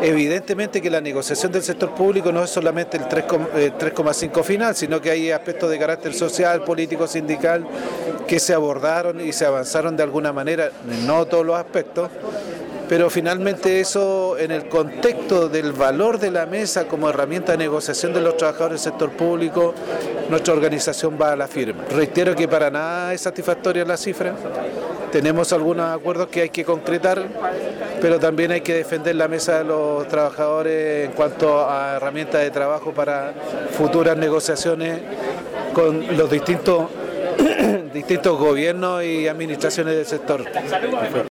Evidentemente que la negociación del sector público no es solamente el 3,5 final, sino que hay aspectos de carácter social, político, sindical, que se abordaron y se avanzaron de alguna manera, no todos los aspectos, pero finalmente eso en el contexto del valor de la mesa como herramienta de negociación de los trabajadores del sector público, nuestra organización va a la firma. Reitero que para nada es satisfactoria la cifra, tenemos algunos acuerdos que hay que concretar, pero también hay que defender la mesa de los trabajadores en cuanto a herramientas de trabajo para futuras negociaciones con los distintos gobiernos y administraciones del sector.